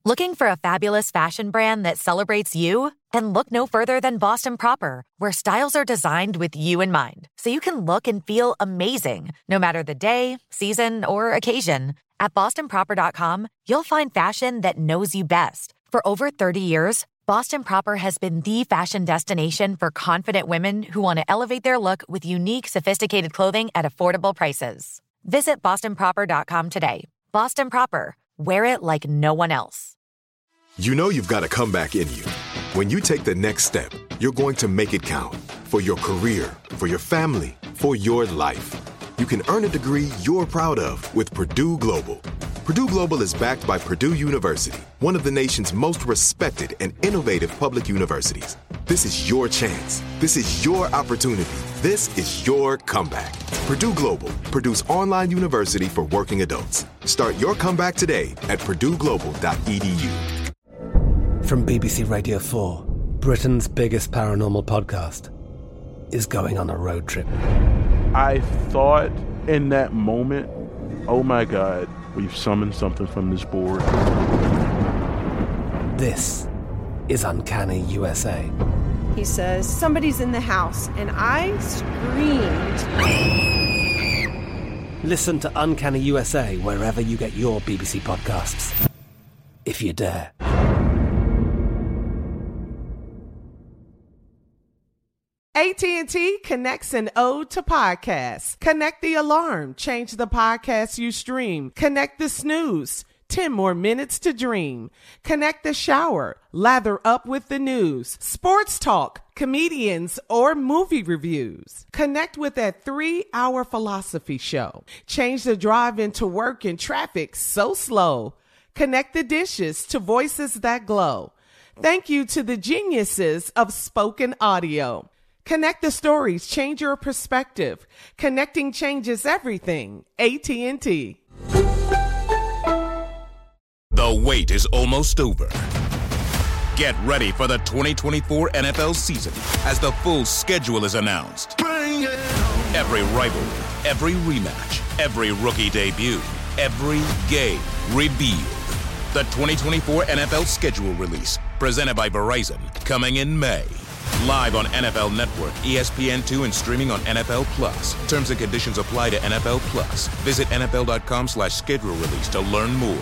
Looking for a fabulous fashion brand that celebrates you? Then look no further than Boston Proper, where styles are designed with you in mind, so you can look and feel amazing, no matter the day, season, or occasion. At bostonproper.com, you'll find fashion that knows you best. For over 30 years, Boston Proper has been the fashion destination for confident women who want to elevate their look with unique, sophisticated clothing at affordable prices. Visit bostonproper.com today. Boston Proper. Wear it like no one else. You know you've got a comeback in you. When you take the next step, you're going to make it count. For your career, for your family, for your life. You can earn a degree you're proud of with Purdue Global. Purdue Global is backed by Purdue University, one of the nation's most respected and innovative public universities. This is your chance. This is your opportunity. This is your comeback. Purdue Global, Purdue's online university for working adults. Start your comeback today at purdueglobal.edu. From BBC Radio 4, Britain's biggest paranormal podcast is going on a road trip. I thought in that moment, oh my God, we've summoned something from this board. This is Uncanny USA. He says, somebody's in the house, and I screamed. Listen to Uncanny USA wherever you get your BBC podcasts, if you dare. AT&T connects an ode to podcasts. Connect the alarm. Change the podcast you stream. Connect the snooze. 10 more minutes to dream. Connect the shower. Lather up with the news. Sports talk, comedians, or movie reviews. Connect with that 3-hour philosophy show. Change the drive into work in traffic so slow. Connect the dishes to voices that glow. Thank you to the geniuses of spoken audio. Connect the stories, change your perspective. Connecting changes everything. AT&T. The wait is almost over. Get ready for the 2024 NFL season as the full schedule is announced. Every rivalry, every rematch, every rookie debut, every game revealed. The 2024 NFL schedule release, presented by Verizon, coming in May. Live on NFL Network, ESPN2, and streaming on NFL Plus. Terms and conditions apply to NFL Plus. Visit NFL.com/schedule release to learn more.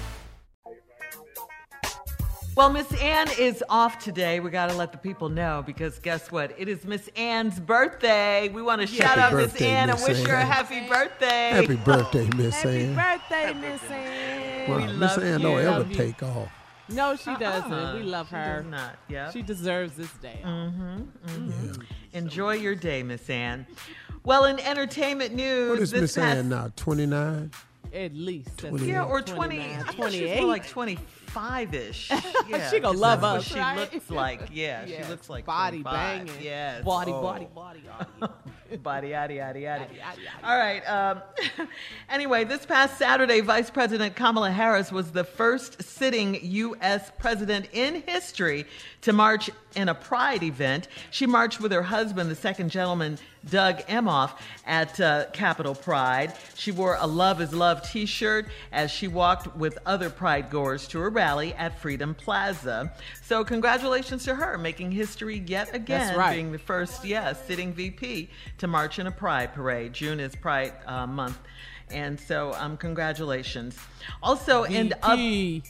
Well, Miss Ann is off today. We got to let the people know because guess what? It is Miss Ann's birthday. We want to shout out Miss Ann and wish her a happy birthday. Happy birthday, Miss Ann. Happy birthday, Miss Ann. Well, Miss Ann don't ever take off. No, she doesn't. We love her. She does not. Yep. She deserves this day. Yeah. Enjoy your day, Miss Ann. Well, in entertainment news, What is Miss Ann now, 29? At least. 28. Yeah, or 20. 28. She's more like 25-ish. Yeah, She gonna love us, She right? looks like. Yeah, Yes. she looks like body 25. banging. Yes. Body. Body, yada, yada, yada. All right. Anyway, this past Saturday, Vice President Kamala Harris was the first sitting U.S. president in history to march in a Pride event. She marched with her husband, the second gentleman, Doug Emhoff, at Capitol Pride. She wore a Love is Love t-shirt as she walked with other Pride goers to a rally at Freedom Plaza. So congratulations to her, making history yet again. That's right. Being the first, sitting VP to march in a Pride parade. June is Pride month. And so, congratulations. Also, and up, and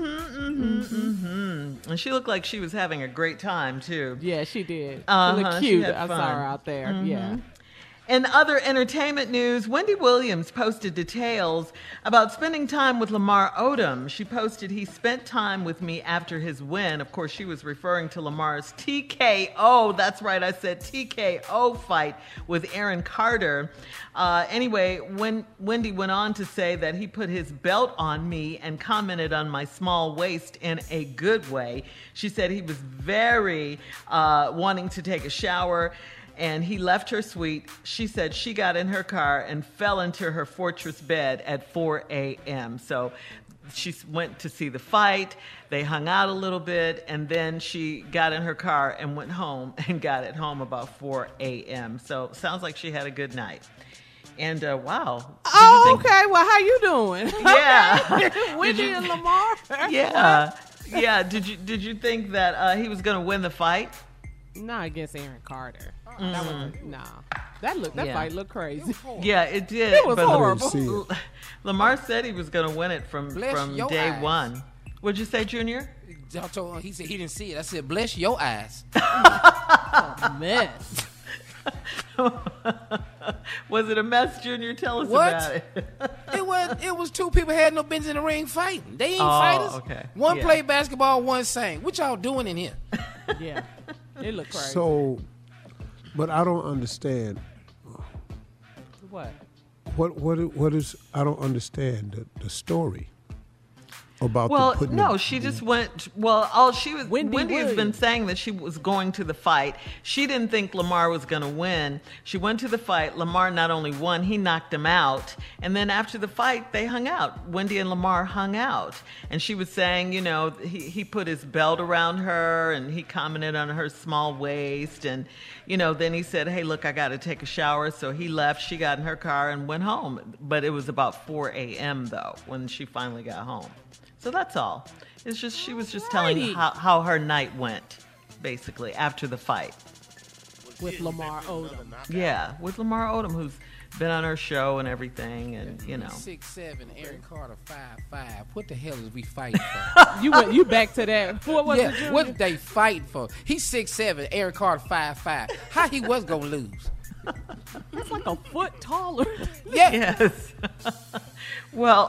she looked like she was having a great time too. Yeah, she did. She Uh-huh, looked she cute. had I saw fun. her out there. Yeah. In other entertainment news, Wendy Williams posted details about spending time with Lamar Odom. She posted, "He spent time with me after his win." Of course, she was referring to Lamar's TKO. That's right, I said TKO fight with Aaron Carter. Anyway, when Wendy went on to say that he put his belt on me and commented on my small waist in a good way. She said he was very wanting to take a shower, and he left her suite. She said she got in her car and fell into her fortress bed at 4 a.m. So she went to see the fight. They hung out a little bit, and then she got in her car and went home and got it home about 4 a.m. So sounds like she had a good night. And wow. Oh, okay. Well, how you doing? Yeah. Wendy and Lamar. Yeah. Yeah. Did you think that he was going to win the fight? Not against Aaron Carter. That was that fight looked crazy. Yeah, it did. It was horrible. Lamar said he was going to win it from day one. What'd you say, Junior? He said he didn't see it. I said, bless your eyes. A mess. Was it a mess, Junior? Tell us about it. It was two people had no business in the ring fighting. They ain't fighters. Okay. One played basketball, one sang. What y'all doing in here? Yeah, it looked crazy. So, but I don't understand. What? What is? I don't understand the story about. Well, no, she just went. Well, Wendy has been saying that she was going to the fight. She didn't think Lamar was going to win. She went to the fight. Lamar not only won, he knocked him out. And then after the fight, they hung out. Wendy and Lamar hung out. And she was saying, he put his belt around her and he commented on her small waist. And, then he said, hey, look, I got to take a shower. So he left. She got in her car and went home. But it was about 4 a.m., though, when she finally got home. So that's all. It's just she was just telling how her night went, basically, after the fight. With Lamar Odom. Yeah, with Lamar Odom, who's been on her show and everything, and 6'7", Aaron Carter 5'5". What the hell is we fighting for? You back to that? What was it, Junior? What did they fight for? He's 6'7", Aaron Carter 5'5". How he was gonna lose? That's like a foot taller. Yeah. Yes. Well.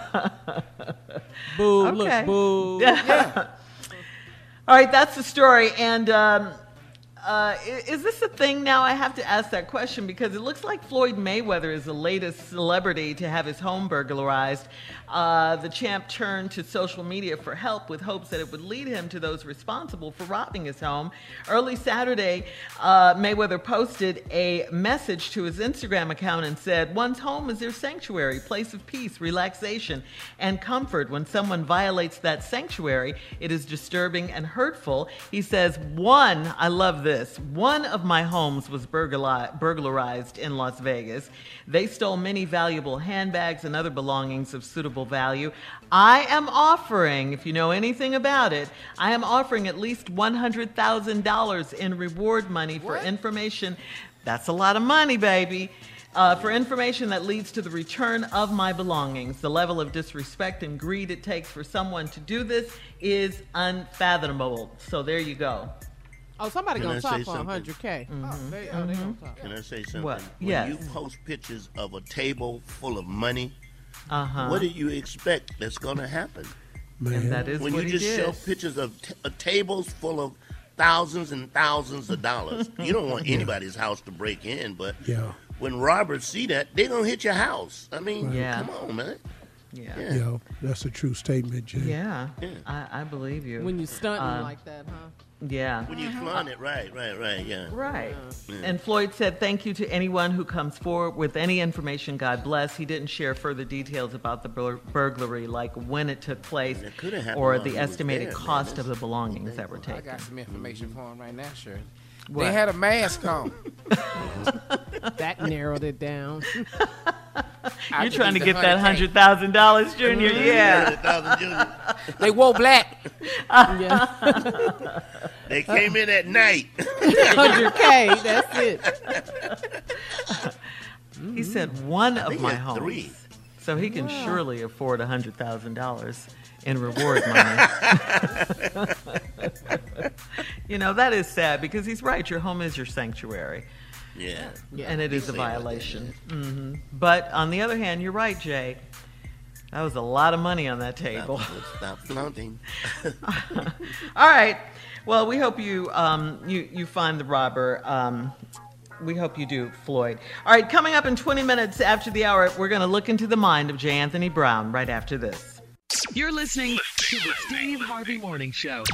Boo! Okay. Look, boo! Yeah. All right, that's the story. And is this a thing now? I have to ask that question because it looks like Floyd Mayweather is the latest celebrity to have his home burglarized. The champ turned to social media for help with hopes that it would lead him to those responsible for robbing his home. Early Saturday, Mayweather posted a message to his Instagram account and said, one's home is their sanctuary, place of peace, relaxation, and comfort. When someone violates that sanctuary, it is disturbing and hurtful. He says, I love this, one of my homes was burglarized in Las Vegas. They stole many valuable handbags and other belongings of suitable value. I am offering, if you know anything about it, I am offering at least $100,000 in reward money for information. That's a lot of money, baby. For information that leads to the return of my belongings. The level of disrespect and greed it takes for someone to do this is unfathomable. So there you go. Oh, somebody gonna talk for $100K. Mm-hmm. They gonna talk. Can I say something? What? When yes. you post pictures of a table full of money, uh-huh. What do you expect that's going to happen? Man. And that is when what you just show pictures of tables full of thousands and thousands of dollars. You don't want anybody's house to break in, but when robbers see that, they're going to hit your house. I mean, come on, man. Yeah, that's a true statement, Jay. Yeah. I believe you. When you stunting like that, huh? Yeah. When you flaunt it, right, yeah. Right. Yeah. And Floyd said, thank you to anyone who comes forward with any information, God bless. He didn't share further details about the burglary, like when it took place or the estimated cost of the belongings that were taken. I got some information for him right now, Shirley. What? They had a mask on. That narrowed it down. You're trying to get that $100,000, Junior? Yeah. They wore black. They came in at night. $100K, that's it. He said one of my homes. 3. So he can surely afford $100,000 in reward money. That is sad because he's right. Your home is your sanctuary. Yeah. And it is a violation. Mm-hmm. But on the other hand, you're right, Jay. That was a lot of money on that table. Stop flaunting. All right. Well, we hope you find the robber. We hope you do, Floyd. All right, coming up in 20 minutes after the hour, we're going to look into the mind of J. Anthony Brown right after this. You're listening to the Steve Harvey Morning Show.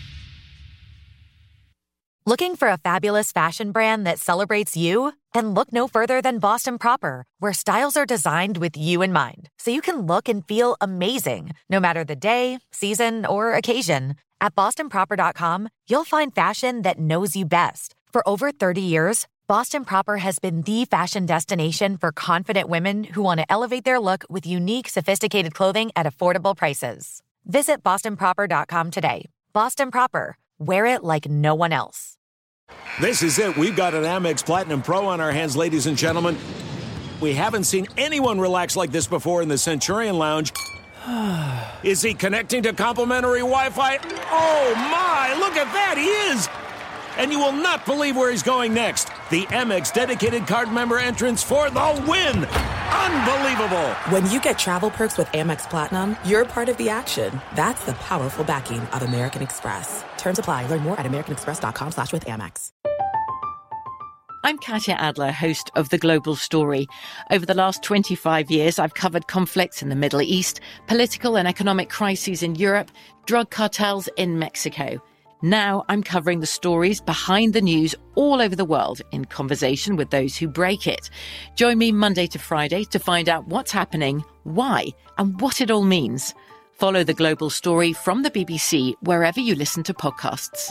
Looking for a fabulous fashion brand that celebrates you? Then look no further than Boston Proper, where styles are designed with you in mind, so you can look and feel amazing, no matter the day, season, or occasion. At BostonProper.com, you'll find fashion that knows you best. For over 30 years, Boston Proper has been the fashion destination for confident women who want to elevate their look with unique, sophisticated clothing at affordable prices. Visit bostonproper.com today. Boston Proper. Wear it like no one else. This is it. We've got an Amex Platinum Pro on our hands, ladies and gentlemen. We haven't seen anyone relax like this before in the Centurion Lounge. Is he connecting to complimentary Wi-Fi? Oh, my! Look at that! He is! And you will not believe where he's going next. The Amex dedicated card member entrance for the win. Unbelievable. When you get travel perks with Amex Platinum, you're part of the action. That's the powerful backing of American Express. Terms apply. Learn more at americanexpress.com/withAmex. I'm Katya Adler, host of The Global Story. Over the last 25 years, I've covered conflicts in the Middle East, political and economic crises in Europe, drug cartels in Mexico. Now I'm covering the stories behind the news all over the world in conversation with those who break it. Join me Monday to Friday to find out what's happening, why, and what it all means. Follow The Global Story from the BBC wherever you listen to podcasts.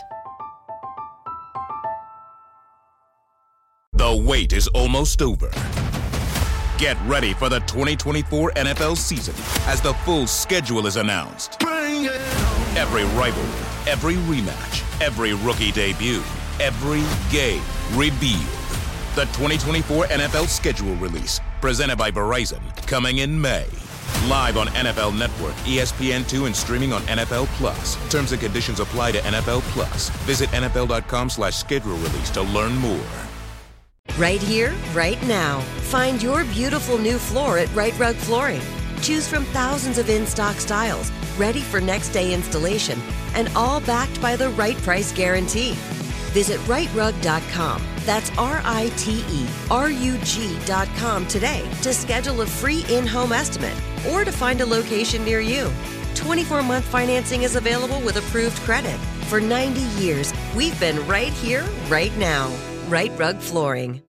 The wait is almost over. Get ready for the 2024 NFL season as the full schedule is announced. Bring it on. Every rivalry, every rematch, every rookie debut, every game revealed. The 2024 NFL schedule release, presented by Verizon, coming in May. Live on NFL Network, ESPN2, and streaming on NFL Plus. Terms and conditions apply to NFL Plus. Visit NFL.com/schedule release to learn more. Right here, right now. Find your beautiful new floor at Right Rug Flooring. Choose from thousands of in-stock styles, ready for next day installation, and all backed by the right price guarantee. Visit rightrug.com. That's RITERUG.com today to schedule a free in-home estimate or to find a location near you. 24-month financing is available with approved credit. For 90 years, we've been right here, right now. Right Rug Flooring.